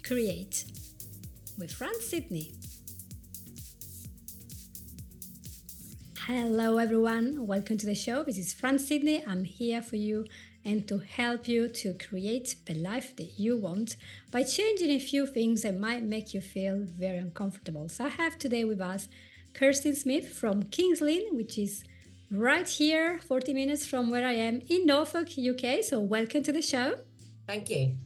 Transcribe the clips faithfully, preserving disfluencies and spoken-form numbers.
Create with Fran Sidney. Hello everyone, welcome to the show. This is Fran Sidney. I'm here for you and to help you to create the life that you want by changing a few things that might make you feel very uncomfortable. So I have today with us Kirsten Smith from Kings Lynn, which is right here, forty minutes from where I am in Norfolk, U K. So welcome to the show. Thank you.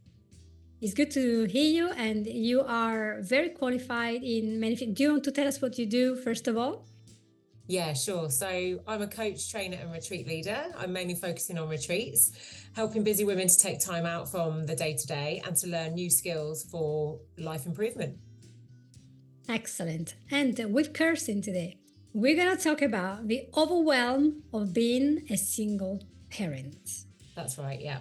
It's good to hear you, and you are very qualified in many things. Do you want to tell us what you do, first of all? Yeah, sure. So I'm a coach, trainer and retreat leader. I'm mainly focusing on retreats, helping busy women to take time out from the day-to-day and to learn new skills for life improvement. Excellent. And with Kirsten today, we're going to talk about the overwhelm of being a single parent. That's right, yeah.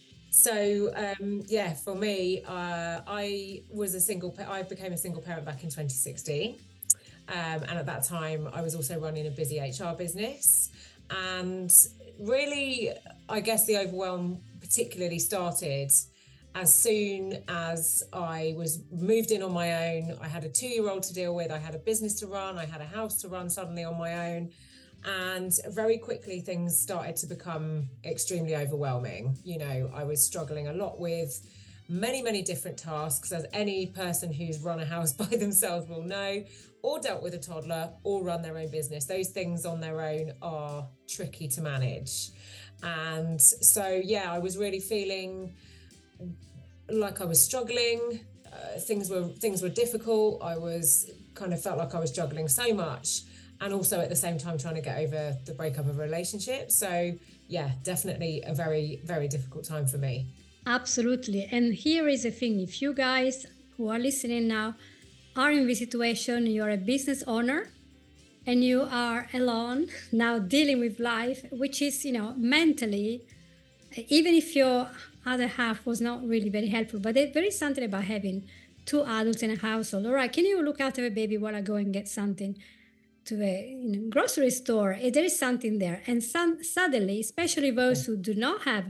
So, um, yeah, for me, uh, I was a single, pa- I became a single parent back in twenty sixteen. Um, and at that time, I was also running a busy H R business. And really, I guess the overwhelm particularly started as soon as I was moved in on my own. I had a two-year-old to deal with. I had a business to run. I had a house to run suddenly on my own. And very quickly, things started to become extremely overwhelming. You know, I was struggling a lot with many, many different tasks, as any person who's run a house by themselves will know, or dealt with a toddler, or run their own business. Those things on their own are tricky to manage. And so, yeah, I was really feeling like I was struggling. Uh, things were things were difficult. I was kind of felt like I was juggling so much. And also at the same time trying to get over the breakup of a relationship. So yeah, definitely a very, very difficult time for me. Absolutely. And here is the thing. If you guys who are listening now are in this situation, you're a business owner and you are alone now dealing with life, which is, you know, mentally, even if your other half was not really very helpful, but there is something about having two adults in a household. All right, can you look after the baby while I go and get something to the you know, grocery store? There is something there. And some, suddenly, especially those who do not have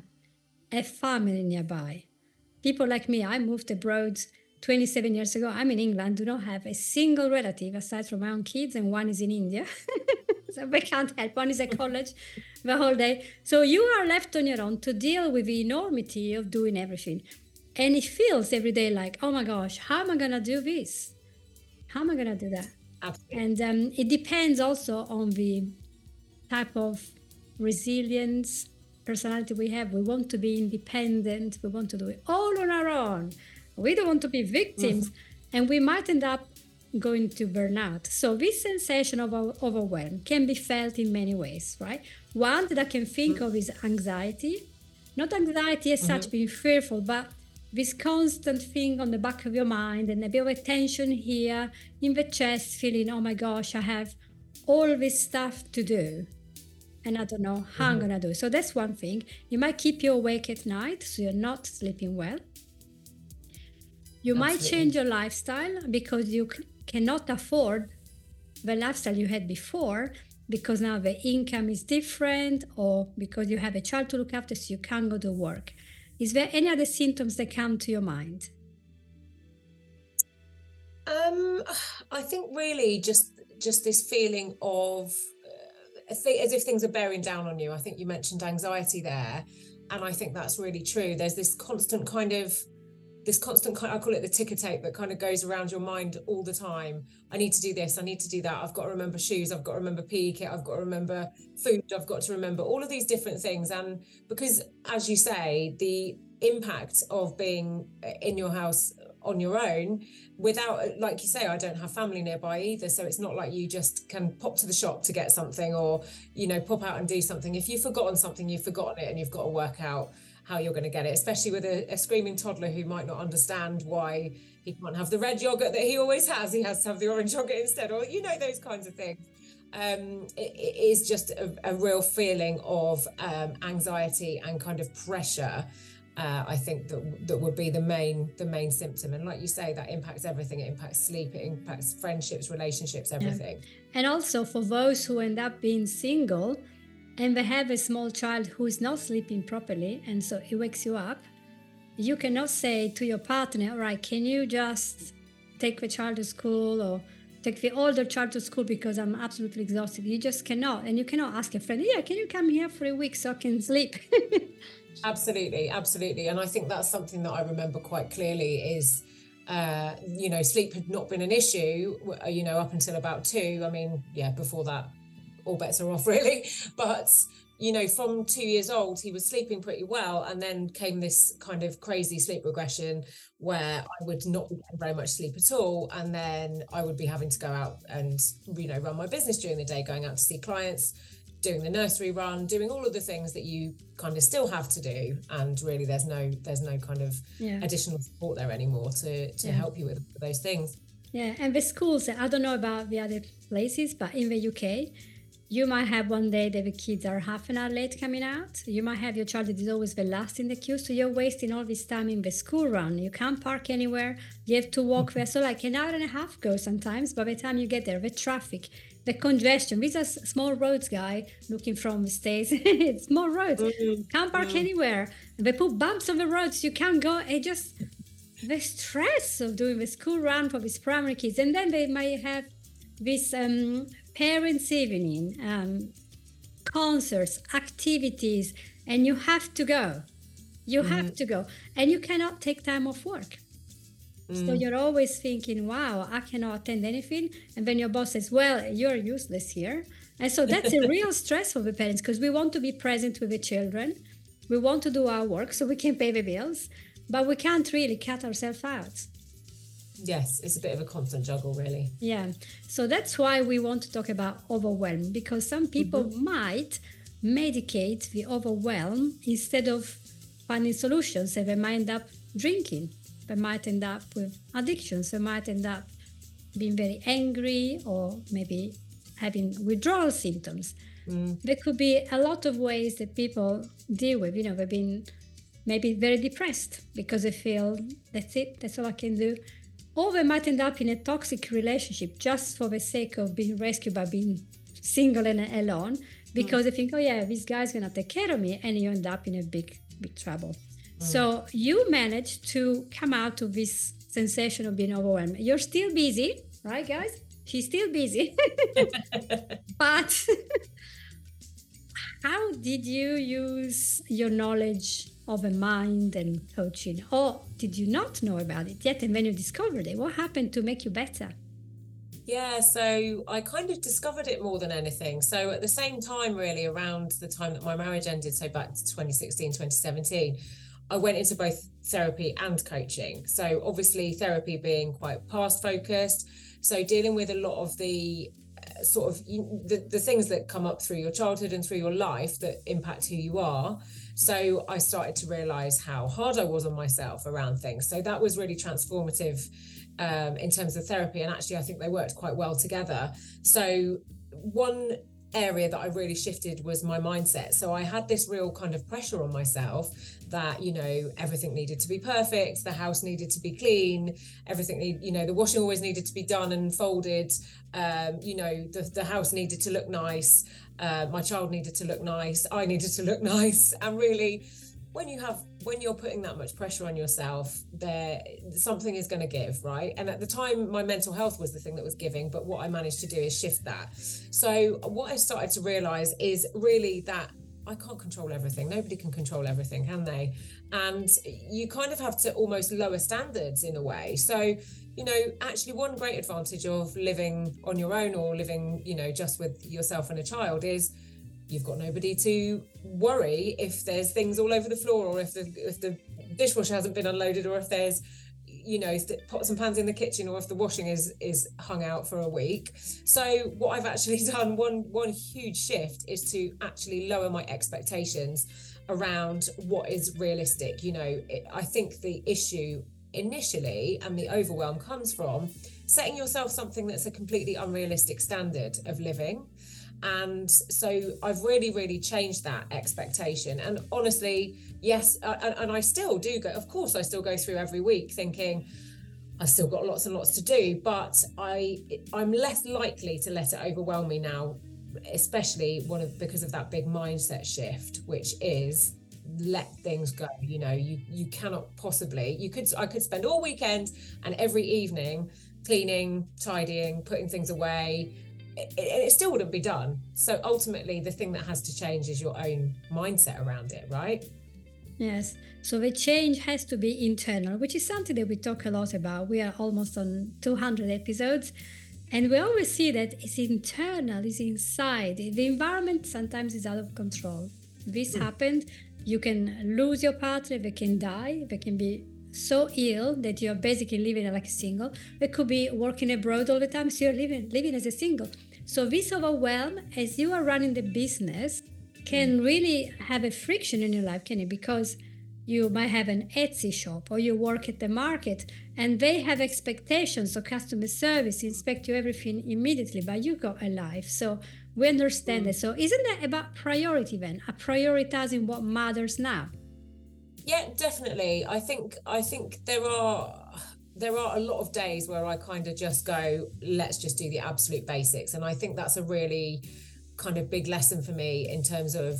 a family nearby, people like me, I moved abroad twenty-seven years ago. I'm in England, do not have a single relative aside from my own kids, and one is in India. So they can't help. One is at college the whole day. So you are left on your own to deal with the enormity of doing everything. And it feels every day like, oh my gosh, how am I going to do this? How am I going to do that? Absolutely. And um, it depends also on the type of resilience, personality we have. We want to be independent. We want to do it all on our own. We don't want to be victims. Mm-hmm. And we might end up going to burnout. So this sensation of overwhelm can be felt in many ways, right? One that I can think mm-hmm. of is anxiety. Not anxiety as mm-hmm. such, being fearful, but this constant thing on the back of your mind and a bit of a tension here in the chest, feeling, oh my gosh, I have all this stuff to do and I don't know how mm-hmm. I'm going to do it. So that's one thing. You might keep you awake at night, so you're not sleeping well. You Absolutely. Might change your lifestyle because you c- cannot afford the lifestyle you had before because now the income is different, or because you have a child to look after, so you can't go to work. Is there any other symptoms that come to your mind? Um, I think really just just this feeling of uh, as if things are bearing down on you. I think you mentioned anxiety there, and I think that's really true. There's this constant kind of this constant kind, I call it the ticker tape, that kind of goes around your mind all the time. I need to do this, I need to do that. I've got to remember shoes, I've got to remember P E kit, I've got to remember food, I've got to remember all of these different things. And because, as you say, the impact of being in your house on your own without, like you say, I don't have family nearby either. So it's not like you just can pop to the shop to get something, or, you know, pop out and do something. If you've forgotten something, you've forgotten it, and you've got to work out how you're going to get it, especially with a, a screaming toddler who might not understand why he can't have the red yogurt that he always has. He has to have the orange yogurt instead, or, you know, those kinds of things. Um, it, it is just a, a real feeling of um, anxiety and kind of pressure. Uh, I think that that would be the main the main symptom. And like you say, that impacts everything. It impacts sleep, it impacts friendships, relationships, everything. Yeah. And also for those who end up being single and they have a small child who is not sleeping properly, and so it wakes you up You cannot say to your partner, all right, can you just take the child to school or take the older child to school because I'm absolutely exhausted. You just cannot. And you cannot ask a friend, yeah, can you come here for a week so I can sleep? Absolutely, absolutely. And I think that's something that I remember quite clearly is, uh, you know, sleep had not been an issue, you know, up until about two. I mean, yeah, before that, all bets are off really. But, you know, from two years old, he was sleeping pretty well. And then came this kind of crazy sleep regression where I would not be getting very much sleep at all. And then I would be having to go out and, you know, run my business during the day, going out to see clients, doing the nursery run, doing all of the things that you kind of still have to do. And really there's no there's no kind of yeah. additional support there anymore to, to yeah. help you with those things. Yeah, and the schools, I don't know about the other places, but in the U K, you might have one day that the kids are half an hour late coming out. You might have your child that is always the last in the queue. So you're wasting all this time in the school run. You can't park anywhere. You have to walk there. So like an hour and a half goes sometimes. By the time you get there, the traffic, the congestion. These are small roads, guy, looking from the States. It's small roads. Mm-hmm. Can't park mm-hmm. anywhere. They put bumps on the roads. You can't go. It just, the stress of doing the school run for these primary kids. And then they might have this um, parents' evening, um, concerts, activities, and you have to go. You mm-hmm. have to go. And you cannot take time off work. Mm. So you're always thinking, wow, I cannot attend anything. And then your boss says, well, you're useless here. And so that's a real stress for the parents because we want to be present with the children. We want to do our work so we can pay the bills, but we can't really cut ourselves out. Yes, it's a bit of a constant juggle, really. Yeah. So that's why we want to talk about overwhelm, because some people mm-hmm. might medicate the overwhelm instead of finding solutions. So they might end up drinking. They might end up with addictions. They might end up being very angry or maybe having withdrawal symptoms. Mm. There could be a lot of ways that people deal with, you know, they've been maybe very depressed because they feel that's it, that's all I can do. Or they might end up in a toxic relationship just for the sake of being rescued by being single and alone because mm. they think, oh yeah, this guy's going to take care of me, and you end up in a big, big trouble. Mm. So you managed to come out of this sensation of being overwhelmed. You're still busy, right, guys? She's still busy. But how did you use your knowledge of a mind and coaching? Or did you not know about it yet? And when you discovered it, what happened to make you better? Yeah, so I kind of discovered it more than anything. So at the same time, really, around the time that my marriage ended, so back to twenty sixteen, twenty seventeen, I went into both therapy and coaching. So obviously therapy being quite past focused. So dealing with a lot of the uh, sort of you, the, the things that come up through your childhood and through your life that impact who you are. So I started to realize how hard I was on myself around things. So that was really transformative um, in terms of therapy. And actually, I think they worked quite well together. So one area that I really shifted was my mindset. So I had this real kind of pressure on myself that, you know, everything needed to be perfect. The house needed to be clean. Everything, need, you know, the washing always needed to be done and folded. Um, you know, the, the house needed to look nice. Uh, my child needed to look nice. I needed to look nice. And really, when you have, when you're putting that much pressure on yourself, there, something is going to give, right? And at the time, my mental health was the thing that was giving, but what I managed to do is shift that. So what I started to realize is really that I can't control everything. Nobody can control everything, can they? And you kind of have to almost lower standards in a way. So, you know, actually one great advantage of living on your own or living, you know, just with yourself and a child is you've got nobody to worry if there's things all over the floor, or if the if the dishwasher hasn't been unloaded, or if there's, you know, pots and pans in the kitchen, or if the washing is is hung out for a week. So what I've actually done, one one huge shift, is to actually lower my expectations around what is realistic. You know, it, I think the issue initially and the overwhelm comes from setting yourself something that's a completely unrealistic standard of living. And so I've really, really changed that expectation. And honestly, yes, uh, and, and I still do go, of course, I still go through every week thinking, I've still got lots and lots to do, but I, I'm less likely to let it overwhelm me now, especially one of because of that big mindset shift, which is let things go. You know, you you cannot possibly, you could, I could spend all weekend and every evening cleaning, tidying, putting things away, and it, it still wouldn't be done. So ultimately the thing that has to change is your own mindset around it, right? Yes. So the change has to be internal, which is something that we talk a lot about. We are almost on two hundred episodes. And we always see that it's internal, it's inside. The environment sometimes is out of control. This mm. happened. You can lose your partner, they can die, they can be so ill that you're basically living like a single. They could be working abroad all the time, so you're living, living as a single. So this overwhelm, as you are running the business, can mm. really have a friction in your life, can it? Because you might have an Etsy shop or you work at the market and they have expectations. So customer service inspect you everything immediately, but you got a life. So we understand mm. it. So isn't that about priority then? A prioritizing what matters now? Yeah, definitely. I think I think there are there are a lot of days where I kind of just go, let's just do the absolute basics. And I think that's a really kind of big lesson for me in terms of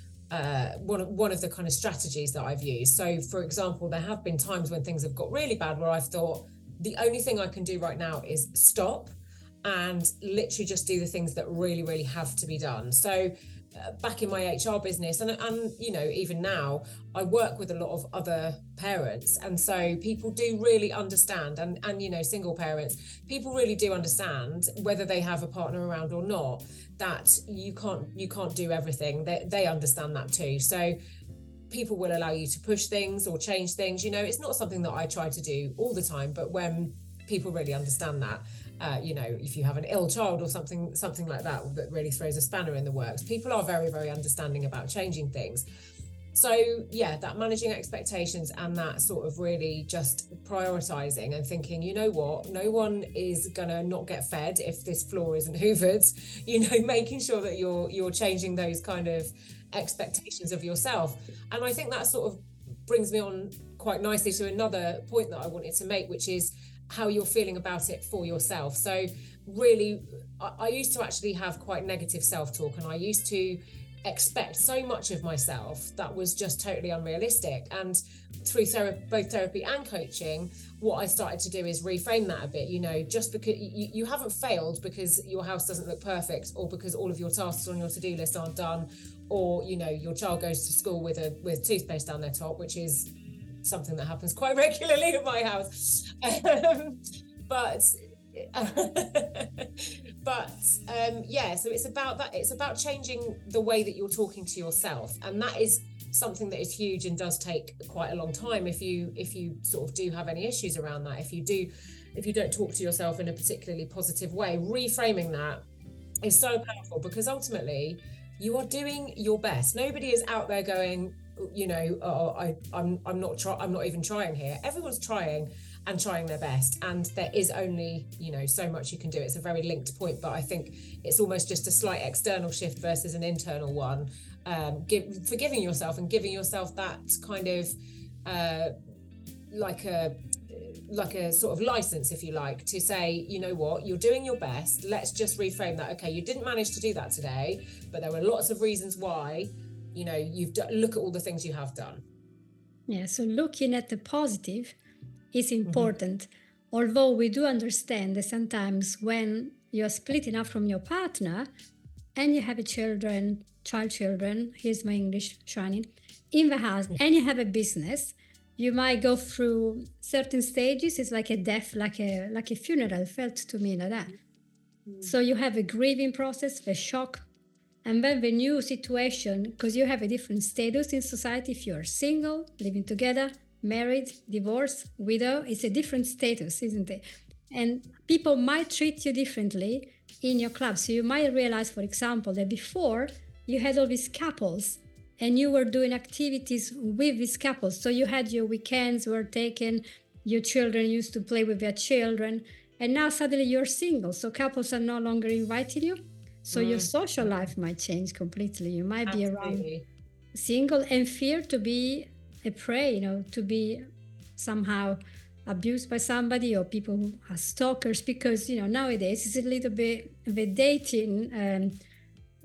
uh one of one of the kind of strategies that I've used. So for example, there have been times when things have got really bad where I've thought the only thing I can do right now is stop and literally just do the things that really really have to be done. So uh, back in my H R business and and you know, even now I work with a lot of other parents, and so people do really understand, and and you know, single parents, people really do understand, whether they have a partner around or not, that you can't you can't do everything. They they understand that too. So people will allow you to push things or change things. You know, it's not something that I try to do all the time, but when people really understand that, uh, you know, if you have an ill child or something something like that that really throws a spanner in the works, people are very very understanding about changing things. So yeah, that managing expectations and that sort of really just prioritizing and thinking, you know what, no one is gonna not get fed if this floor isn't hoovered. You know, making sure that you're you're changing those kind of expectations of yourself. And I think that sort of brings me on quite nicely to another point that I wanted to make, which is how you're feeling about it for yourself. So really, I, I used to actually have quite negative self-talk, and I used to expect so much of myself that was just totally unrealistic. And through thera- both therapy and coaching, what I started to do is reframe that a bit. You know, just because you, you haven't failed because your house doesn't look perfect, or because all of your tasks on your to-do list aren't done, or you know, your child goes to school with a with toothpaste down their top, which is something that happens quite regularly at my house. Um, but but um yeah, so it's about that it's about changing the way that you're talking to yourself, and that is something that is huge and does take quite a long time if you if you sort of do have any issues around that. If you do if you don't talk to yourself in a particularly positive way, reframing that is so powerful, because ultimately you are doing your best. Nobody is out there going, you know, oh, I I'm I'm not try I'm not even trying here. Everyone's trying and trying their best, and there is only, you know, so much you can do. It's a very linked point, but I think it's almost just a slight external shift versus an internal one. Um, give, forgiving yourself and giving yourself that kind of uh, like a like a sort of license, if you like, to say, you know what, you're doing your best. Let's just reframe that. Okay, you didn't manage to do that today, but there were lots of reasons why. You know, you've done, look at all the things you have done. Yeah, so looking at the positive is important. Mm-hmm. Although we do understand that sometimes when you're splitting up from your partner and you have a children, child children, here's my English shining, in the house, and you have a business, you might go through certain stages. It's like a death, like a like a funeral, felt to me like that. Mm-hmm. So you have a grieving process, the shock, and then the new situation, because you have a different status in society. If you're single, living together, married, divorced, widow, it's a different status, isn't it? And people might treat you differently in your club. So you might realize, for example, that before you had all these couples and you were doing activities with these couples. So you had your weekends were taken, your children used to play with their children, and now suddenly you're single. So couples are no longer inviting you. So mm. your social life might change completely. You might Absolutely. be around single and fear to be a prey, you know, to be somehow abused by somebody, or people who are stalkers, because, you know, nowadays it's a little bit the dating um,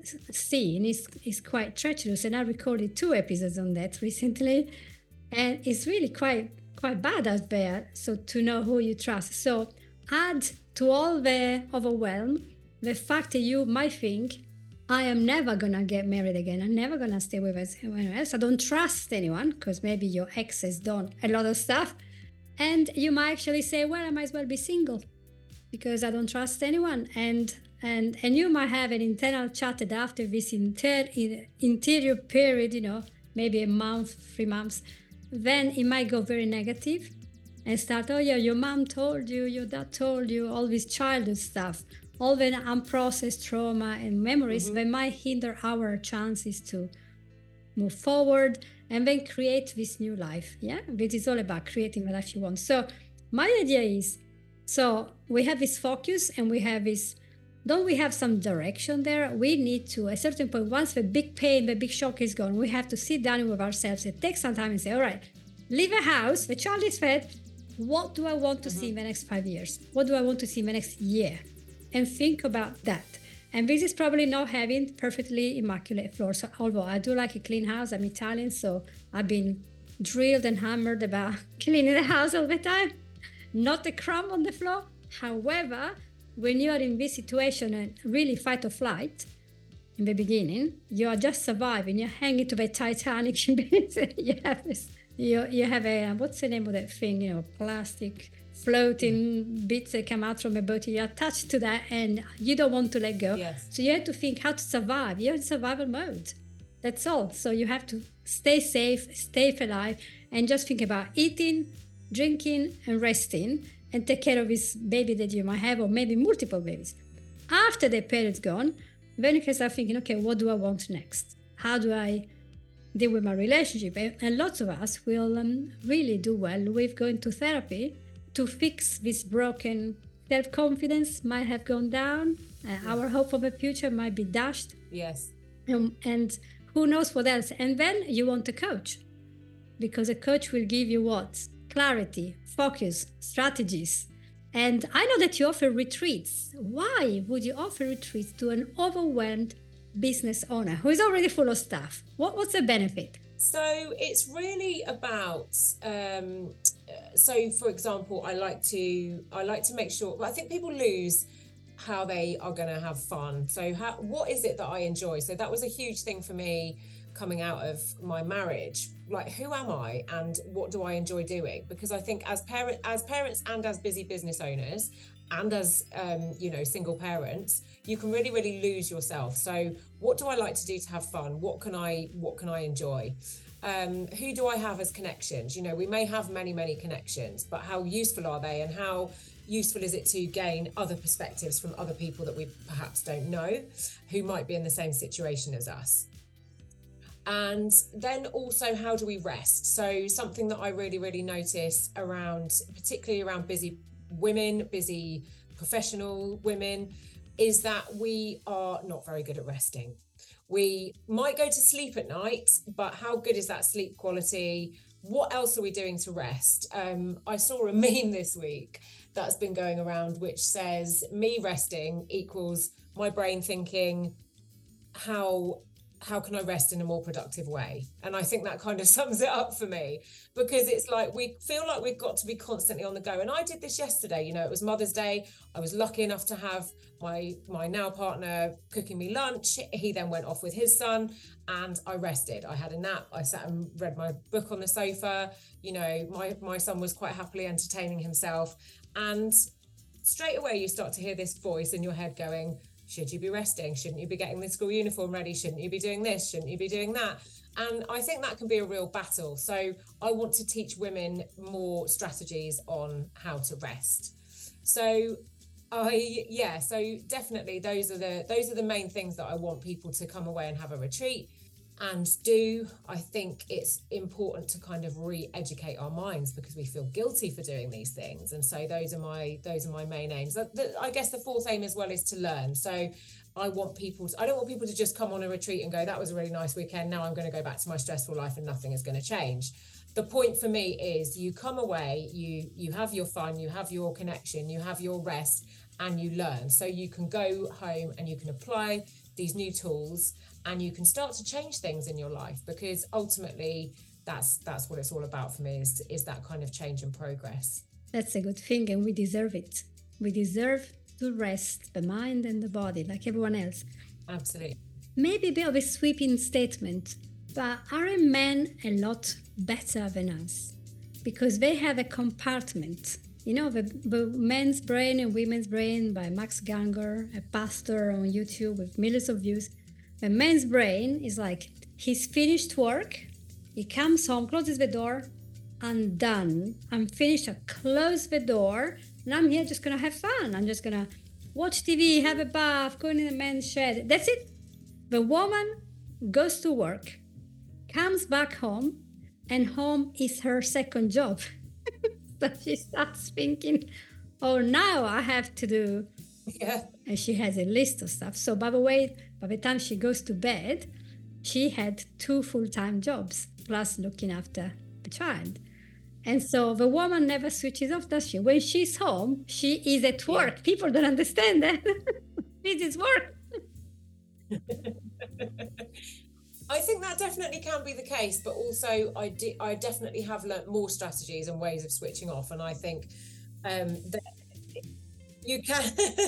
scene is, is quite treacherous, and I recorded two episodes on that recently, and it's really quite quite bad out there. So to know who you trust. So add to all the overwhelm the fact that you might think, I am never gonna get married again. I'm never gonna stay with anyone else. I don't trust anyone, because maybe your ex has done a lot of stuff. And you might actually say, well, I might as well be single because I don't trust anyone. And and and you might have an internal chat that after this inter, interior period, you know, maybe a month, three months, then it might go very negative and start, oh yeah, your mom told you, your dad told you, all this childhood stuff, all the unprocessed trauma and memories mm-hmm. that might hinder our chances to move forward and then create this new life. Yeah, this is all about creating the life you want. So my idea is, so we have this focus and we have this, don't we have some direction there? We need to, at a certain point, once the big pain, the big shock is gone, we have to sit down with ourselves and take some time and say, all right, leave a house, the child is fed, what do I want to mm-hmm. see in the next five years? What do I want to see in the next year? And think about that. And this is probably not having perfectly immaculate floors. So, although I do like a clean house, I'm Italian, so I've been drilled and hammered about cleaning the house all the time. Not a crumb on the floor. However, when you are in this situation and really fight or flight, in the beginning, you are just surviving. You're hanging to the Titanic. you have this, you, you have a, what's the name of that thing? You know, plastic floating bits that come out from a boat. You're attached to that and you don't want to let go. Yes. So you have to think how to survive. You're in survival mode. That's all. So you have to stay safe, stay alive, and just think about eating, drinking, and resting, and take care of this baby that you might have, or maybe multiple babies. After the period's gone, then you can start thinking, okay, what do I want next? How do I deal with my relationship? And lots of us will um, really do well with going to therapy to fix this broken self-confidence might have gone down. Uh, yeah. Our hope for the future might be dashed. Yes. Um, and who knows what else? And then you want a coach, because a coach will give you what? Clarity, focus, strategies. And I know that you offer retreats. Why would you offer retreats to an overwhelmed business owner who is already full of stuff? What, what's the benefit? So it's really about, um, so for example, I like to, I like to make sure, well, I think people lose how they are going to have fun. So how, what is it that I enjoy? So that was a huge thing for me coming out of my marriage. Like, who am I and what do I enjoy doing? Because I think as parent, as parents and as busy business owners and as, um, you know, single parents, you can really, really lose yourself. So what do I like to do to have fun? What can I, what can I enjoy? Um, who do I have as connections? You know, we may have many, many connections, but how useful are they? And how useful is it to gain other perspectives from other people that we perhaps don't know, who might be in the same situation as us? And then also, how do we rest? So something that I really, really notice around, particularly around busy women, busy professional women, is that we are not very good at resting. We might go to sleep at night, but how good is that sleep quality? What else are we doing to rest? Um, I saw a meme this week that's been going around, which says me resting equals my brain thinking, how how can I rest in a more productive way? And I think that kind of sums it up for me, because it's like we feel like we've got to be constantly on the go. And I did this yesterday, you know, it was Mother's Day. I was lucky enough to have my my now partner cooking me lunch. He then went off with his son and I rested. I had a nap. I sat and read my book on the sofa. You know, my, my son was quite happily entertaining himself. And straight away you start to hear this voice in your head going, should you be resting? Shouldn't you be getting the school uniform ready? Shouldn't you be doing this? Shouldn't you be doing that? And I think that can be a real battle. So I want to teach women more strategies on how to rest. So I, yeah, so definitely those are the, those are the main things that I want people to come away and have a retreat and do. I think it's important to kind of re-educate our minds because we feel guilty for doing these things. And so those are my those are my main aims. I guess the fourth aim as well is to learn. So I want people to, I don't want people to just come on a retreat and go, that was a really nice weekend. Now I'm going to go back to my stressful life and nothing is going to change. The point for me is you come away, you you have your fun, you have your connection, you have your rest, and you learn. So you can go home and you can apply these new tools, and you can start to change things in your life, because ultimately that's that's what it's all about for me, is, is that kind of change and progress. That's a good thing, and we deserve it. We deserve to rest the mind and the body like everyone else. Absolutely. Maybe a bit of a sweeping statement, but aren't men a lot better than us? Because they have a compartment. You know, the, the men's brain and women's brain by Max Ganger, a pastor on YouTube with millions of views. The man's brain is like, he's finished work, he comes home, closes the door, I'm done. I'm finished, I close the door, and I'm here just gonna have fun. I'm just gonna watch T V, have a bath, go in the men's shed. That's it. The woman goes to work, comes back home, and home is her second job. So she starts thinking, oh, now I have to do. Yeah. And she has a list of stuff. So by the way, by the time she goes to bed, she had two full-time jobs, plus looking after the child. And so the woman never switches off, does she? When she's home, she is at work. Yeah. People don't understand that. This is work. I think that definitely can be the case, but also I, de- I definitely have learnt more strategies and ways of switching off. And I think um, that you can...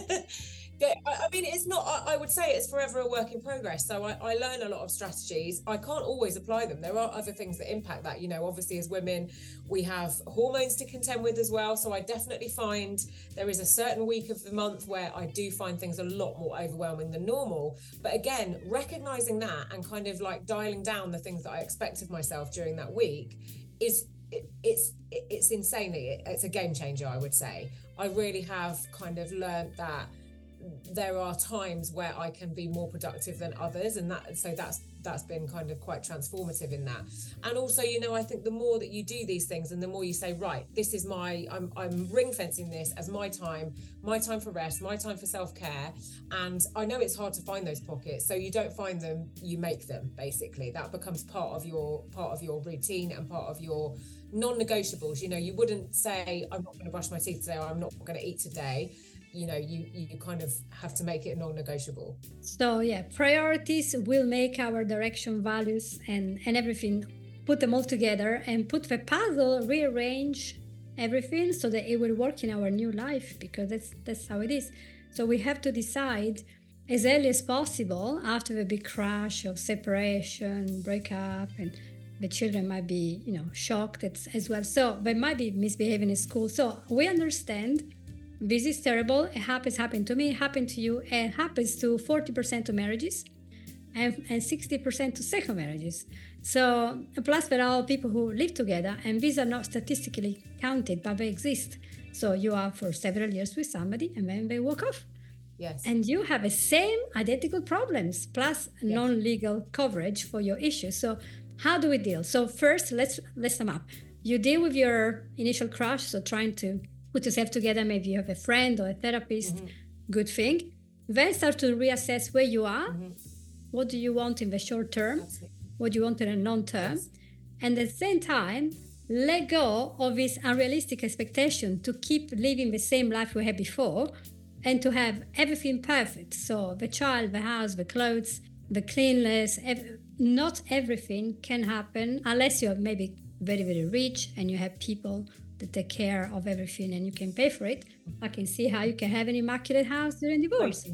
I mean, it's not, I would say it's forever a work in progress. So I, I learn a lot of strategies. I can't always apply them. There are other things that impact that. You know, obviously as women, we have hormones to contend with as well. So I definitely find there is a certain week of the month where I do find things a lot more overwhelming than normal. But again, recognizing that and kind of like dialing down the things that I expect of myself during that week is, it, it's, it, it's insanely, it, it's a game changer, I would say. I really have kind of learned that there are times where I can be more productive than others, and that so that's that's been kind of quite transformative in that. And also, you know, I think the more that you do these things and the more you say, right, this is my I'm I'm ring fencing this as my time, my time for rest, my time for self-care. And I know it's hard to find those pockets, so you don't find them, you make them. Basically, that becomes part of your part of your routine and part of your non-negotiables. You know, you wouldn't say I'm not going to brush my teeth today, or I'm not going to eat today. You know, you, you kind of have to make it non-negotiable. So yeah, priorities will make our direction, values, and, and everything, put them all together and put the puzzle, rearrange everything so that it will work in our new life, because that's that's how it is. So we have to decide as early as possible after the big crash of separation, breakup, and the children might be, you know, shocked as well. So they might be misbehaving in school. So we understand this is terrible. It happens, happened to me, it happened to you, and happens to forty percent of marriages and, and sixty percent to second marriages. So, plus there are people who live together, and these are not statistically counted, but they exist. So you are for several years with somebody, and then they walk off. Yes. And you have the same identical problems, plus yes. non-legal coverage for your issues. So how do we deal? So first, let's let's sum up. You deal with your initial crush, so trying to put yourself together. Maybe you have a friend or a therapist. Mm-hmm. Good thing. Then start to reassess where you are. Mm-hmm. What do you want in the short term? Absolutely. What do you want in the long term? Yes. And at the same time, let go of this unrealistic expectation to keep living the same life we had before and to have everything perfect. So the child, the house, the clothes, the cleanliness, ev- not everything can happen unless you're maybe very, very rich and you have people to take care of everything and you can pay for it. I can see how you can have an immaculate house during divorce.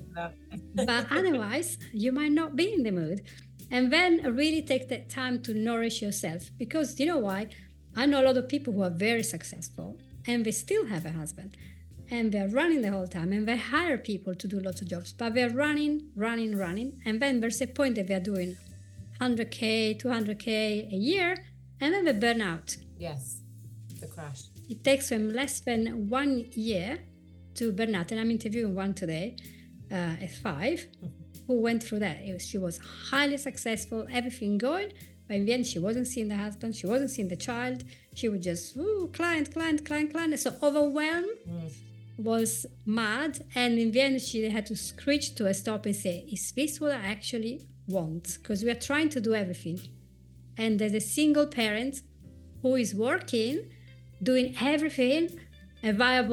But otherwise, you might not be in the mood. And then really take that time to nourish yourself. Because you know why? I know a lot of people who are very successful and they still have a husband. And they're running the whole time and they hire people to do lots of jobs. But they're running, running, running. And then there's a point that they're doing one hundred K, two hundred K a year. And then they burn out. Yes, the crash. It takes them less than one year to burn out. And I'm interviewing one today uh, at five who went through that. It was, she was highly successful, everything going. But in the end, she wasn't seeing the husband. She wasn't seeing the child. She would just, ooh, client, client, client, client. So overwhelmed, mm. was mad. And in the end, she had to screech to a stop and say, is this what I actually want? Because we are trying to do everything. And there's a single parent who is working, doing everything, a viable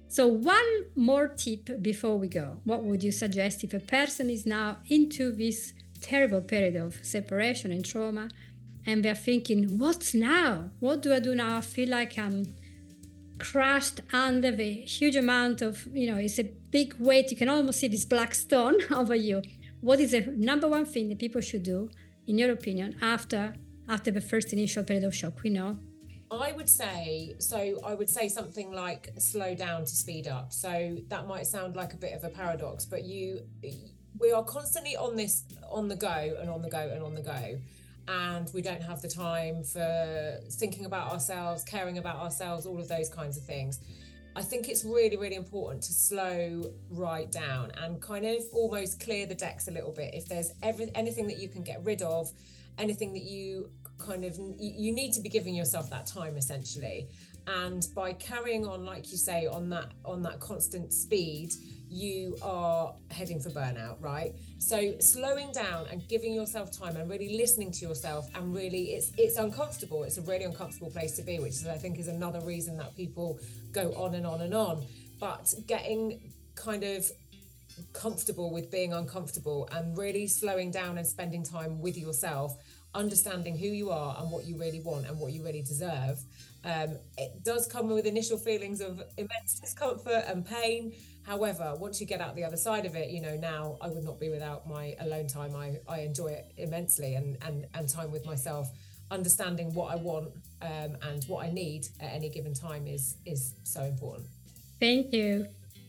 So one more tip before we go. What would you suggest if a person is now into this terrible period of separation and trauma, and they're thinking, what's now? What do I do now? I feel like I'm crushed under the huge amount of, you know, it's a big weight. You can almost see this black stone over you. What is the number one thing that people should do, in your opinion, after after the first initial period of shock? We know. I would say, so I would say something like slow down to speed up. So that might sound like a bit of a paradox, but you, we are constantly on this, on the go and on the go and on the go. And we don't have the time for thinking about ourselves, caring about ourselves, all of those kinds of things. I think it's really, really important to slow right down and kind of almost clear the decks a little bit. If there's every, anything that you can get rid of, anything that you kind of, you need to be giving yourself that time essentially. And by carrying on, like you say, on that on that constant speed, you are heading for burnout, right? So slowing down and giving yourself time and really listening to yourself, and really it's it's uncomfortable. It's a really uncomfortable place to be, which is, I think, is another reason that people go on and on and on. But getting kind of comfortable with being uncomfortable and really slowing down and spending time with yourself, understanding who you are and what you really want and what you really deserve. Um, it does come with initial feelings of immense discomfort and pain. However, once you get out the other side of it, you know, now I would not be without my alone time. I, I enjoy it immensely, and, and, and time with myself, understanding what I want um, and what I need at any given time is, is so important. Thank you.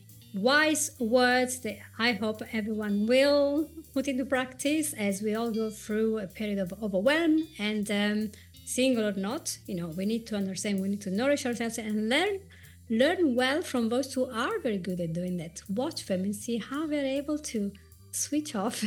Wise words that I hope everyone will put into practice as we all go through a period of overwhelm. And um, single or not, you know, we need to understand, we need to nourish ourselves and learn learn well from those who are very good at doing that. Watch them and see how they're able to switch off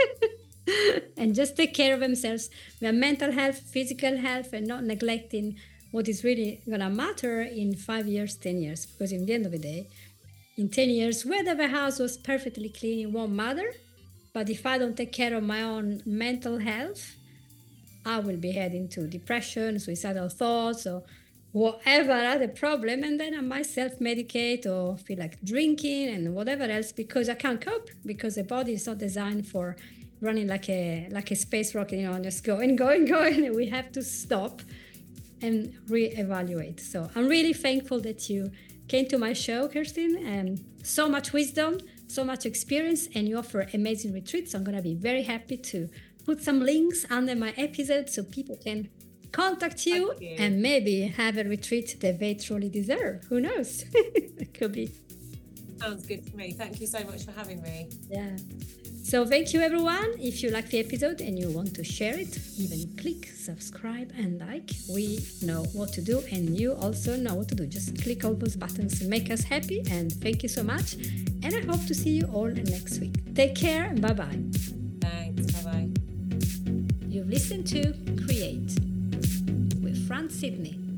and just take care of themselves, their mental health, physical health, and not neglecting what is really going to matter in five years, ten years. Because in the end of the day, in ten years, whether the house was perfectly clean, it won't matter. But if I don't take care of my own mental health, I will be heading to depression, suicidal thoughts, or whatever other problem, and then I might self-medicate or feel like drinking and whatever else because I can't cope, because the body is not designed for running like a like a space rocket, you know, just going, going, going. We have to stop and reevaluate. So I'm really thankful that you came to my show, Kerstin, and so much wisdom, so much experience, and you offer amazing retreats. So I'm going to be very happy to put some links under my episode so people can contact you, you and maybe have a retreat that they truly deserve. Who knows? It could be. Sounds good to me. Thank you so much for having me. Yeah. So thank you, everyone. If you like the episode and you want to share it, even click subscribe and like. We know what to do, and you also know what to do. Just click all those buttons and make us happy. And thank you so much. And I hope to see you all next week. Take care and bye-bye. Thanks. Bye-bye. You've listened to Create with Fran Sidney.